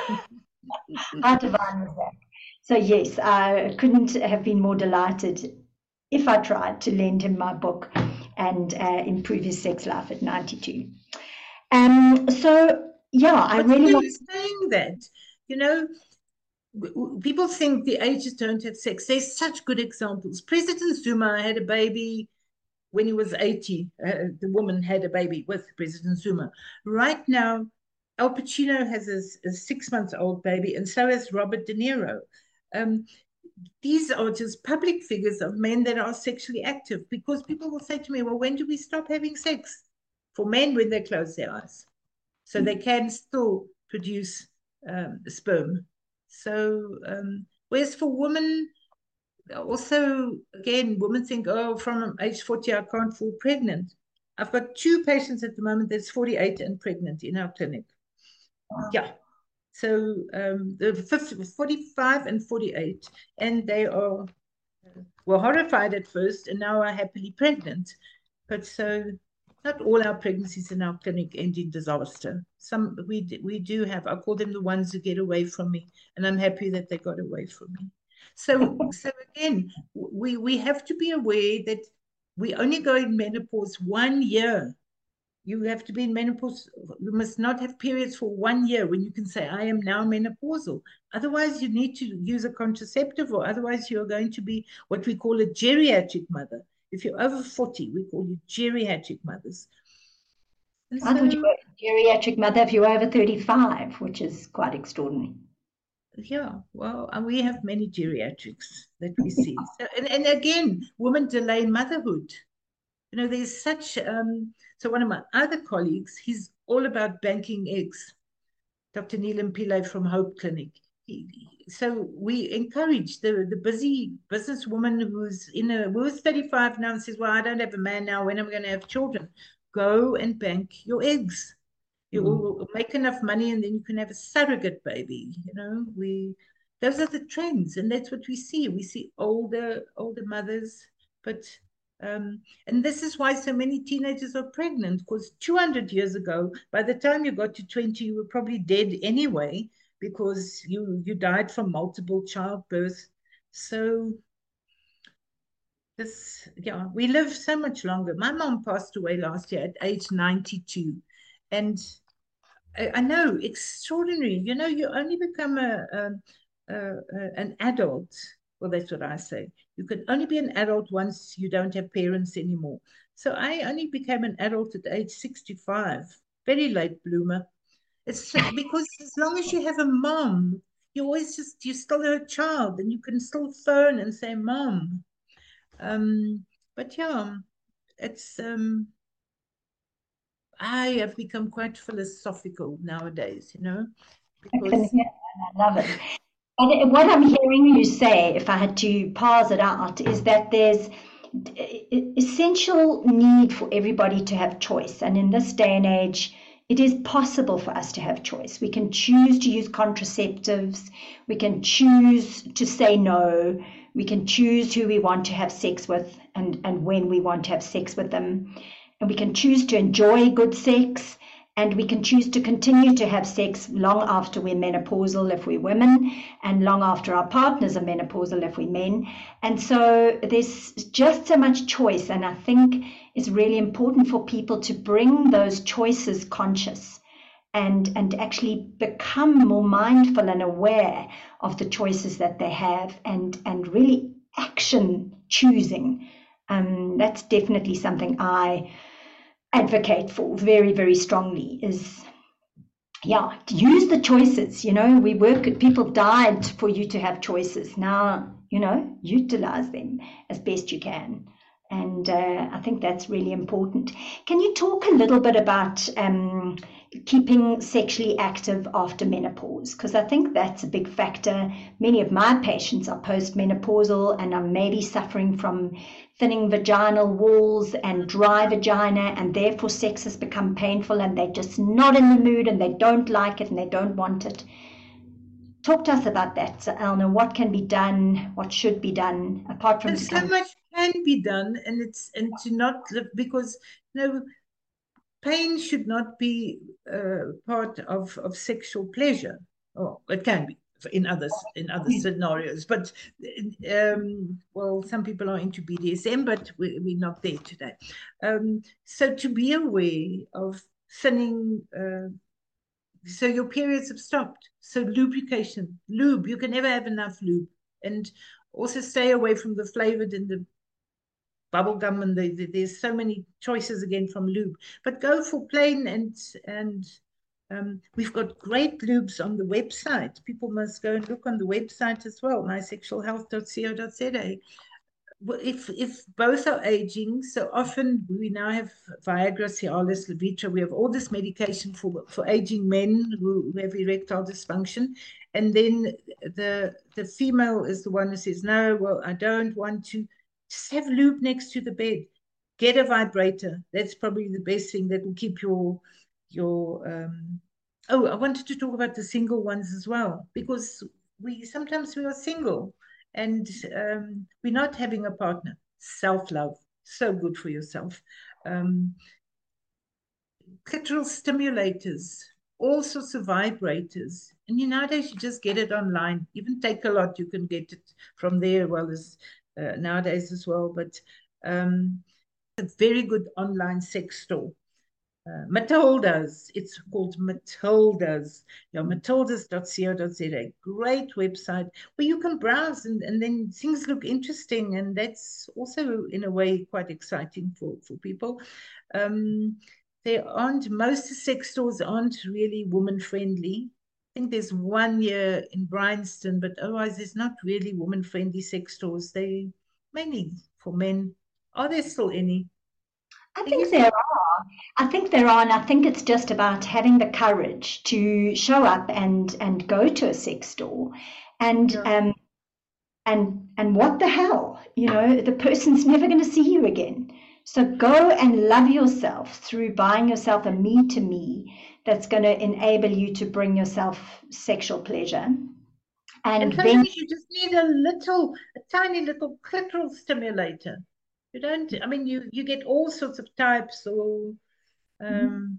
How divine was that? So yes, I couldn't have been more delighted if I tried to lend him my book and uh, improve his sex life at ninety-two. Um, so yeah, I but really you want saying that, you know, people think the ages don't have sex. There's such good examples. President Zuma had a baby when he was eighty. Uh, the woman had a baby with President Zuma. Right now, Al Pacino has a, a six-month-old baby, and so has Robert De Niro. Um, these are just public figures of men that are sexually active, because people will say to me, well, when do we stop having sex? For men, when they close their eyes. So they can still produce um, sperm. So um, Whereas for women, also, again, women think, oh, from age forty, I can't fall pregnant. I've got two patients at the moment that's forty-eight and pregnant in our clinic. Wow. Yeah. So um, the fifty, forty-five and forty-eight, and they are were horrified at first and now are happily pregnant. But so not all our pregnancies in our clinic end in disaster. Some we we do have, I call them the ones who get away from me, and I'm happy that they got away from me. So so again, we we have to be aware that we only go in menopause one year. You have to be in menopause. You must not have periods for one year when you can say, I am now menopausal. Otherwise, you need to use a contraceptive, or otherwise you're going to be what we call a geriatric mother. If you're over forty, we call you geriatric mothers. And I so, thought you were a geriatric mother if you were over thirty-five, which is quite extraordinary. Yeah, well, and we have many geriatrics that we see. So, and, and again, women delay motherhood. You know, there's such, um, so one of my other colleagues, he's all about banking eggs, Doctor Neelam Pillay from Hope Clinic. He, so we encourage the, the busy businesswoman who's in a, who's thirty-five now and says, well, I don't have a man now, when am I going to have children? Go and bank your eggs. You will mm. make enough money and then you can have a surrogate baby. You know, we, those are the trends, and that's what we see. We see older, older mothers, but Um, and this is why so many teenagers are pregnant, because two hundred years ago, by the time you got to twenty, you were probably dead anyway, because you, you died from multiple childbirth. So this, yeah, we live so much longer. My mom passed away last year at age ninety-two. And I, I know, extraordinary. You know, you only become a, a, a, a an adult. Well, that's what I say. You can only be an adult once you don't have parents anymore. So I only became an adult at age sixty-five, very late bloomer. It's because as long as you have a mom, you always just, you're still a child and you can still phone and say, Mom. Um, but yeah, it's, um, I have become quite philosophical nowadays, you know. Because... I can hear that. I love it. And what I'm hearing you say, if I had to parse it out, is that there's essential need for everybody to have choice. And in this day and age, it is possible for us to have choice. We can choose to use contraceptives. We can choose to say no. We can choose who we want to have sex with and, and when we want to have sex with them. And we can choose to enjoy good sex. And we can choose to continue to have sex long after we're menopausal if we're women, and long after our partners are menopausal if we're men. And so there's just so much choice. And I think it's really important for people to bring those choices conscious and, and actually become more mindful and aware of the choices that they have, and, and really action choosing. Um, that's definitely something I advocate for very, very strongly, is, yeah, use the choices. You know, we work, people died for you to have choices. Now, you know, utilize them as best you can. And uh, I think that's really important. Can you talk a little bit about um, keeping sexually active after menopause? Because I think that's a big factor. Many of my patients are postmenopausal and are maybe suffering from thinning vaginal walls and dry vagina, and therefore sex has become painful and they're just not in the mood and they don't like it and they don't want it. Talk to us about that, so Elna. What can be done? What should be done apart from? There's so much can be done, and it's and to not live, because you know, pain should not be uh, part of of sexual pleasure. Oh, it can be in others in other scenarios, but um, well, some people are into B D S M, but we, we're not there today. Um, so to be aware of thinning. Uh, So your periods have stopped. So lubrication, lube, you can never have enough lube. And also stay away from the flavored and the bubble gum, and the, the, there's so many choices again from lube. But go for plain, and and um, we've got great lubes on the website. People must go and look on the website as well, my sexual health dot co dot za. if if both are aging, so often we now have Viagra, Cialis, Levitra. We have all this medication for for aging men who, who have erectile dysfunction, and then the the female is the one who says, "No, well, I don't want to." Just have lube next to the bed. Get a vibrator. That's probably the best thing that will keep your your. Um... Oh, I wanted to talk about the single ones as well, because we sometimes we are single and um, we're not having a partner. Self-love, so good for yourself. Um, clitoral stimulators, all sorts of vibrators. And you nowadays you just get it online. Even Takealot, you can get it from there, well as uh, nowadays as well. But um, a very good online sex store. Uh, Matilda's, it's called Matilda's. Yeah, matildas dot co dot za. Great website where you can browse and, and then things look interesting. And that's also, in a way, quite exciting for, for people. Um, there aren't, most sex stores aren't really woman friendly. I think there's one here in Bryanston, but otherwise there's not really woman friendly sex stores. They mainly for men. Are there still any? I There think used to there be. are. I think there are, and I think it's just about having the courage to show up and and go to a sex store, and Yeah. um and and what the hell, you know, the person's never going to see you again. So go and love yourself through buying yourself a me to me that's going to enable you to bring yourself sexual pleasure, and And then sometimes you just need a little, a tiny little clitoral stimulator. You don't, I mean, you, you get all sorts of types, or um,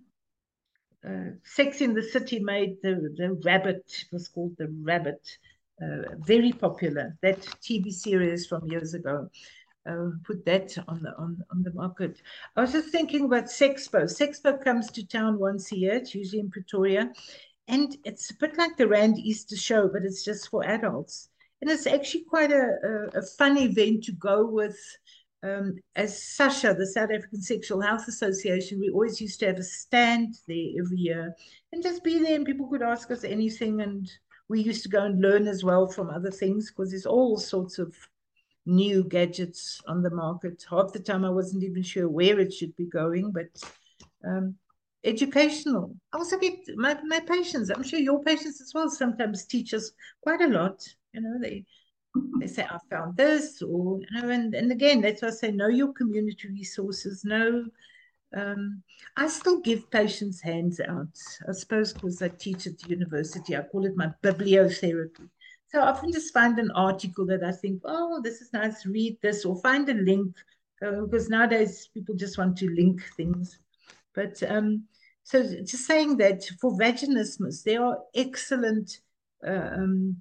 uh, Sex in the City made the, the rabbit, it was called the rabbit, uh, very popular, that T V series from years ago. Uh, put that on the on, on the market. I was just thinking about Sexpo. Sexpo comes to town once a year. It's usually in Pretoria, and it's a bit like the Rand Easter show, but it's just for adults. And it's actually quite a, a, a fun event to go with. Um, as SASHA, the South African Sexual Health Association, we always used to have a stand there every year and just be there, and people could ask us anything. And we used to go and learn as well from other things, because there's all sorts of new gadgets on the market. Half the time I wasn't even sure where it should be going, but um, educational. I also get my, my patients, I'm sure your patients as well, sometimes teach us quite a lot. You know, they they say, I found this, or, you know, and, and again, that's why I say, know your community resources, know. Um, I still give patients hands out, I suppose, because I teach at the university. I call it my bibliotherapy. So I often just find an article that I think, oh, this is nice, read this, or find a link, uh, because nowadays people just want to link things. But um, so just saying that for vaginismus, there are excellent. Uh, um,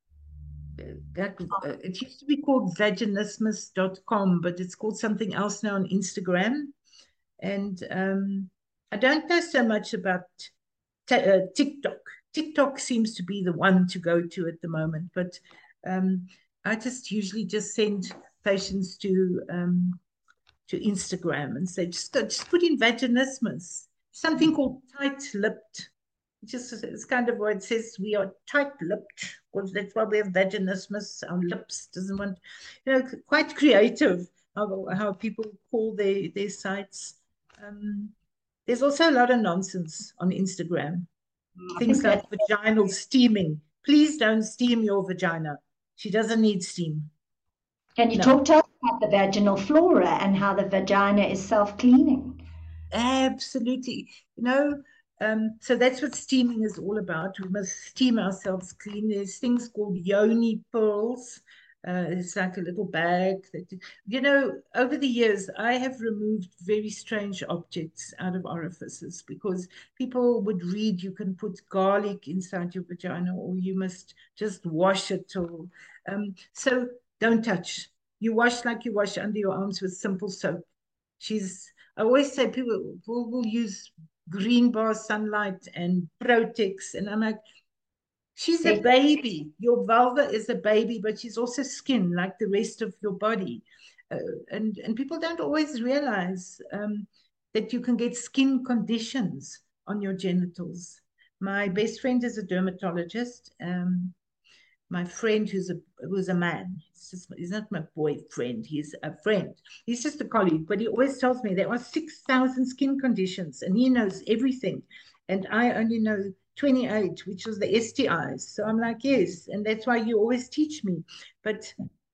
that, uh, it used to be called vaginismus dot com, but it's called something else now on Instagram. And um, I don't know so much about uh, TikTok. TikTok seems to be the one to go to at the moment, but um, I just usually just send patients to um, to Instagram and say, just go, just put in vaginismus, something called tight-lipped. Just it's kind of what it says, we are tight-lipped, because that's why we have vaginismus. Our lips doesn't want, you know, quite creative how, how people call their their sites. Um, there's also a lot of nonsense on Instagram. I think Things like that. vaginal steaming. Please don't steam your vagina. She doesn't need steam. Can you No, talk to us about the vaginal flora and how the vagina is self-cleaning? absolutely. You know, um, so that's what steaming is all about. We must steam ourselves clean. There's things called yoni pearls. Uh, it's like a little bag that, you know, over the years, I have removed very strange objects out of orifices, because people would read you can put garlic inside your vagina, or you must just wash it. Or, um, so don't touch. You wash like you wash under your arms with simple soap. She's, I always say people will, will use green bar sunlight and Protex. And I'm like, she's a Yes. baby. Your vulva is a baby, but she's also skin like the rest of your body. Uh, and, and people don't always realize um, that you can get skin conditions on your genitals. My best friend is a dermatologist. Um, my friend who's a who's a man. He's just he's not my boyfriend. He's a friend. He's just a colleague, but he always tells me there are six thousand skin conditions, and he knows everything, and I only know twenty-eight, which was the S T Is. So I'm like, yes, and that's why you always teach me. But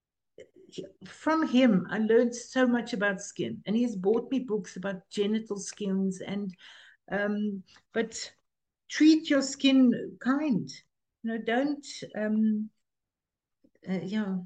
from him, I learned so much about skin, and he's bought me books about genital skins, and um, but treat your skin kind. You know, don't um, uh, yeah.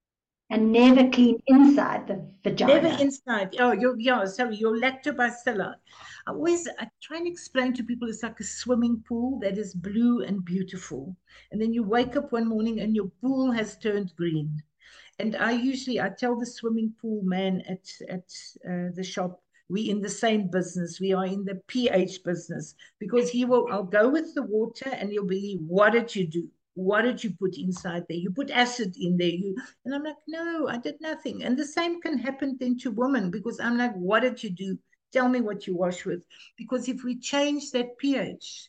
And never clean inside the vagina. Never inside. Oh, your yeah, sorry, your lactobacilli. I always I try and explain to people it's like a swimming pool that is blue and beautiful, and then you wake up one morning and your pool has turned green. And I usually I tell the swimming pool man at at uh, the shop, we in the same business. We are in the pH business, because he will. I'll go with the water, and he'll be, what did you do? What did you put inside there? You put acid in there. You and I'm like, no, I did nothing. And the same can happen then to women, because I'm like, what did you do? Tell me what you wash with. Because if we change that pH,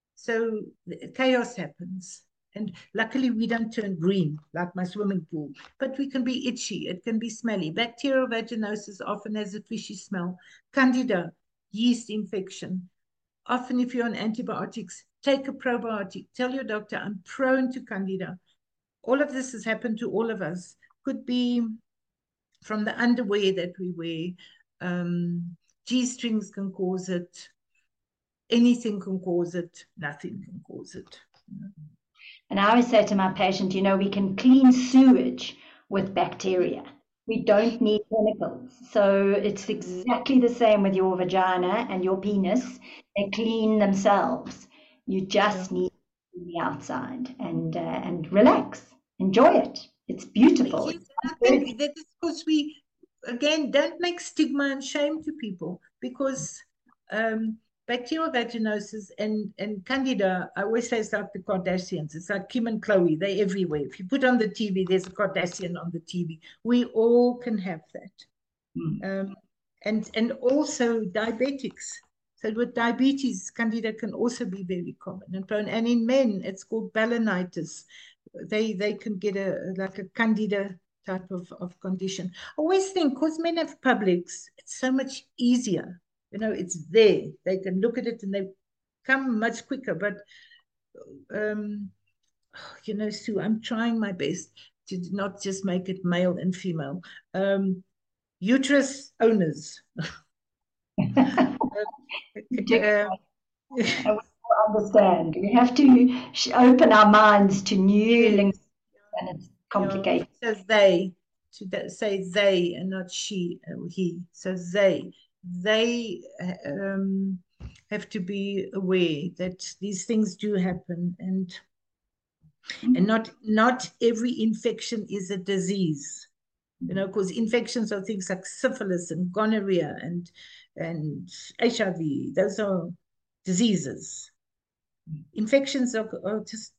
so chaos happens. And luckily, we don't turn green like my swimming pool, but we can be itchy. It can be smelly. Bacterial vaginosis often has a fishy smell. Candida, yeast infection. Often, if you're on antibiotics, take a probiotic. Tell your doctor, I'm prone to Candida. All of this has happened to all of us. Could be from the underwear that we wear. Um, G-strings can cause it. Anything can cause it. Nothing can cause it. You know? And I always say to my patient, you know, we can clean sewage with bacteria. We don't need chemicals. So it's exactly the same with your vagina and your penis. They clean themselves. You just yeah. need to be outside and uh, and relax. Enjoy it. It's beautiful. Yes, I think that is because we, again, don't make stigma and shame to people, because um, bacterial vaginosis and, and Candida, I always say it's like the Kardashians. It's like Kim and Chloe. They're everywhere. If you put on the T V, there's a Kardashian on the T V. We all can have that. Mm. Um, and, and also diabetics. So with diabetes, Candida can also be very common and prone. And in men, it's called balanitis. They they can get a like a Candida type of, of condition. I always think, because men have publics, it's so much easier. You know, it's there. They can look at it and they come much quicker. But, um, you know, Sue, I'm trying my best to not just make it male and female. Um, uterus owners. uh, I understand. We have to open our minds to new links, and it's complicated. Yeah, so they, to say they and not she or he. So they. They um, have to be aware that these things do happen, and mm-hmm. and not not every infection is a disease, you know, because infections are things like syphilis and gonorrhea and and H I V. Those are diseases. Infections are, are just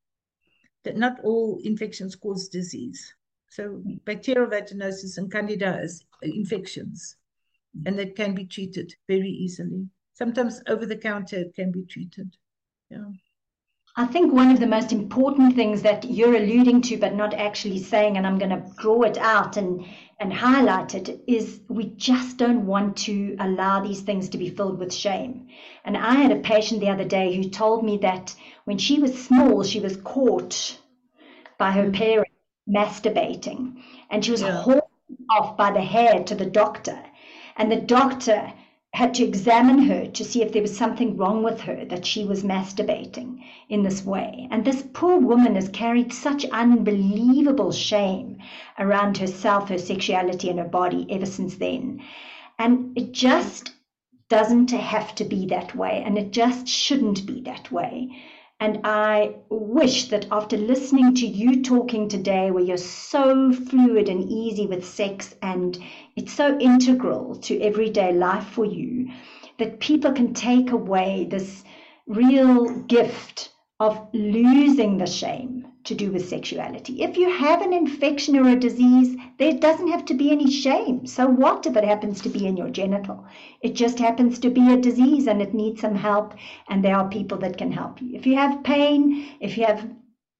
that not all infections cause disease. So bacterial vaginosis and Candida is infections. And that can be treated very easily. Sometimes over the counter, it can be treated. Yeah. I think one of the most important things that you're alluding to, but not actually saying, and I'm going to draw it out and, and highlight it, is we just don't want to allow these things to be filled with shame. And I had a patient the other day who told me that when she was small, she was caught by her parents masturbating, and she was yeah. hauled off by the hair to the doctor. And the doctor had to examine her to see if there was something wrong with her, that she was masturbating in this way. And this poor woman has carried such unbelievable shame around herself, her sexuality, and her body ever since then. And it just doesn't have to be that way, and it just shouldn't be that way. And I wish that after listening to you talking today, where you're so fluid and easy with sex and it's so integral to everyday life for you, that people can take away this real gift of losing the shame to do with sexuality. If you have an infection or a disease, there doesn't have to be any shame. So what if it happens to be in your genital? It just happens to be a disease and it needs some help, and there are people that can help you. If you have pain, if you have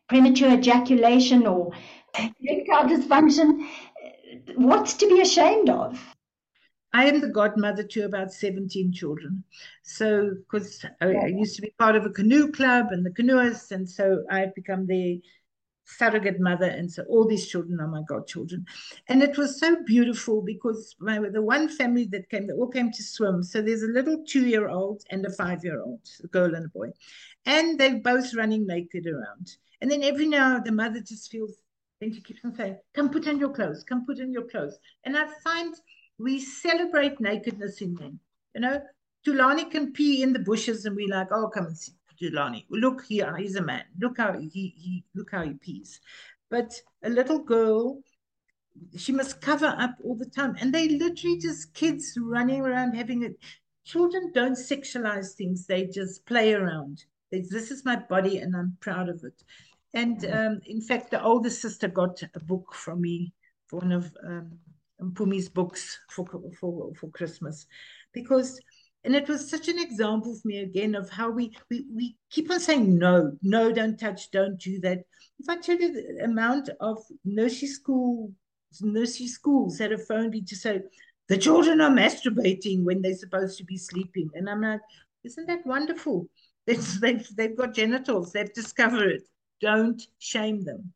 premature ejaculation or erectile dysfunction. What's to be ashamed of? I am the godmother to about seventeen children. So, because I, I used to be part of a canoe club and the canoeists, and so I've become the surrogate mother, and so all these children are my godchildren. And it was so beautiful because my, the one family that came, they all came to swim. So there's a little two-year-old and a five-year-old, a girl and a boy. And they're both running naked around. And then every now the mother just feels, then she keeps on saying, come put on your clothes, come put on your clothes. And I find we celebrate nakedness in men. You know, Tulani can pee in the bushes and we're like, oh, come and see Tulani. Look here, he's a man. Look how he, he look how he pees. But a little girl, she must cover up all the time. And they literally just kids running around having it. Children don't sexualize things. They just play around. They, this is my body and I'm proud of it. And um, in fact, the older sister got a book from me, for one of um, Mpumi's books for, for, for Christmas, because, and it was such an example for me again of how we, we, we keep on saying, no, no, don't touch, don't do that. If I tell you the amount of nursery school, nursery schools that have phoned me to say, the children are masturbating when they're supposed to be sleeping. And I'm like, isn't that wonderful? They've, they've, they've got genitals, they've discovered it. Don't shame them.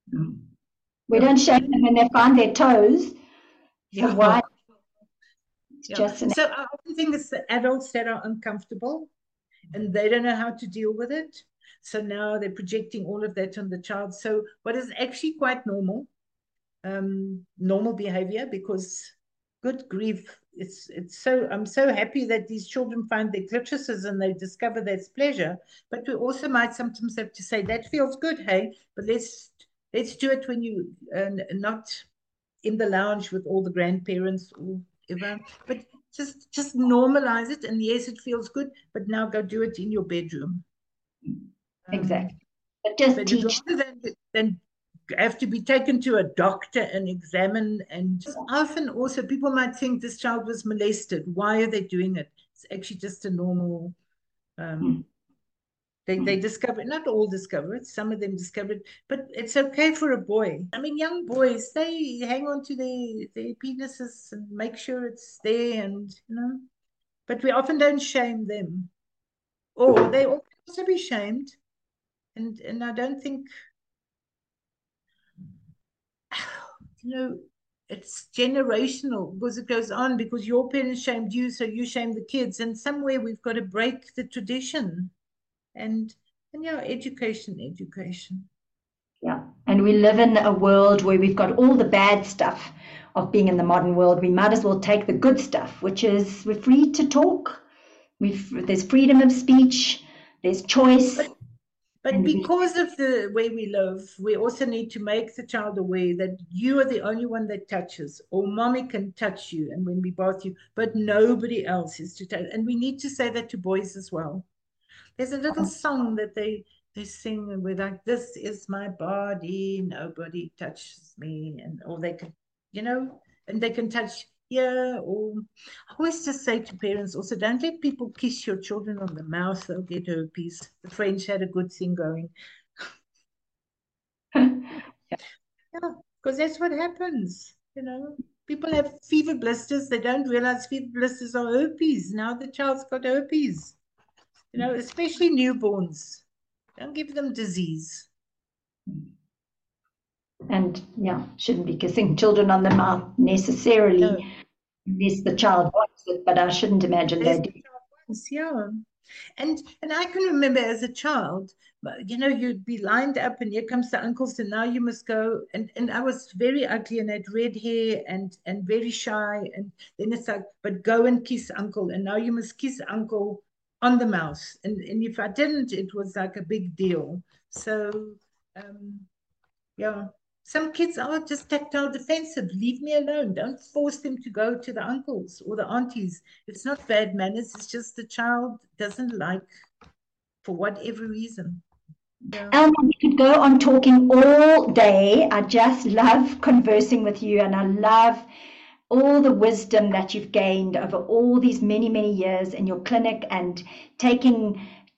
We don't shame them when they find their toes. So yeah. why? Yeah. Just an... So I often think it's the adults that are uncomfortable and they don't know how to deal with it. So now they're projecting all of that on the child. So what is actually quite normal, um, normal behavior, because good grief, it's it's so, I'm so happy that these children find their clitorises and they discover that's pleasure. But we also might sometimes have to say, that feels good, hey, but let's let's do it when you, uh, not in the lounge with all the grandparents or whatever, but just just normalize it. And yes, it feels good, but now go do it in your bedroom. Exactly. Um, but just but teach. Rather than, than have to be taken to a doctor and examined. And often also people might think this child was molested. Why are they doing it? It's actually just a normal, um, mm. they, they discover, not all discover it, some of them discover it, but it's okay for a boy. I mean, young boys, they hang on to their, their penises and make sure it's there, and, you know, but we often don't shame them. Or they also be shamed. And, and I don't think, you know, it's generational because it goes on, because your parents shamed you, so you shame the kids. And somewhere we've got to break the tradition. And, and yeah, education, education. Yeah. And we live in a world where we've got all the bad stuff of being in the modern world. We might as well take the good stuff, which is we're free to talk. We've, there's freedom of speech. There's choice. But, But because of the way we live, we also need to make the child aware that you are the only one that touches, or mommy can touch you and when we bath you, but nobody else is to touch. And we need to say that to boys as well. There's a little song that they, they sing and we're like, this is my body, nobody touches me. And or they can, you know, and they can touch here. Or I always just say to parents also, don't let people kiss your children on the mouth, they'll get herpes. The French had a good thing going. Yeah, because that's what happens, you know. People have fever blisters, they don't realize fever blisters are herpes. Now the child's got herpes, you know, especially newborns. Don't give them disease. And yeah, shouldn't be kissing children on the mouth necessarily. No. Unless the child wants it, but I shouldn't imagine they do. Yeah. And and I can remember as a child, you know, you'd be lined up and here comes the uncles and now you must go. And, and I was very ugly and had red hair and, and very shy. And then it's like, but go and kiss uncle. And now you must kiss uncle on the mouth. And, and if I didn't, it was like a big deal. So, um, yeah. Some kids are just tactile defensive. Leave me alone. Don't force them to go to the uncles or the aunties. It's not bad manners. It's just the child doesn't like, for whatever reason. Yeah. Elma, we could go on talking all day. I just love conversing with you, and I love all the wisdom that you've gained over all these many, many years in your clinic and taking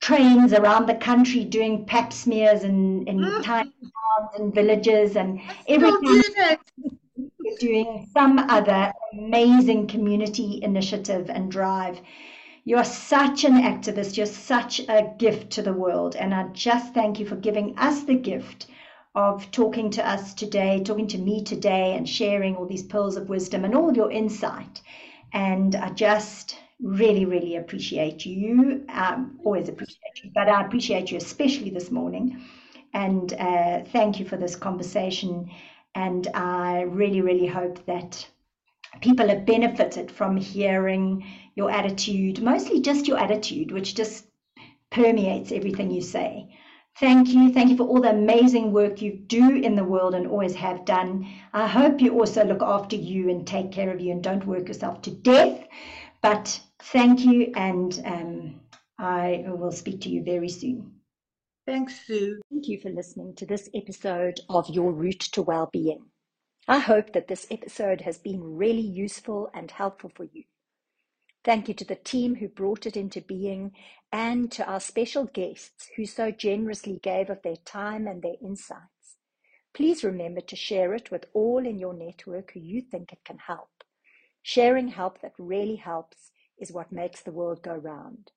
trains around the country doing pap smears in, in Mm, tiny towns and villages, and I every still time do that. you're doing some other amazing community initiative and drive. You're such an activist. You're such a gift to the world. And I just thank you for giving us the gift of talking to us today, talking to me today, and sharing all these pearls of wisdom and all of your insight. And I just really, really appreciate you. Um, always appreciate you, but I appreciate you especially this morning. And uh, thank you for this conversation. And I really, really hope that people have benefited from hearing your attitude, mostly just your attitude, which just permeates everything you say. Thank you. Thank you for all the amazing work you do in the world and always have done. I hope you also look after you and take care of you and don't work yourself to death. But thank you, and um, I will speak to you very soon. Thanks, Sue. Thank you for listening to this episode of Your Route to Wellbeing. I hope that this episode has been really useful and helpful for you. Thank you to the team who brought it into being, and to our special guests who so generously gave of their time and their insights. Please remember to share it with all in your network who you think it can help. Sharing help that really helps is what makes the world go round.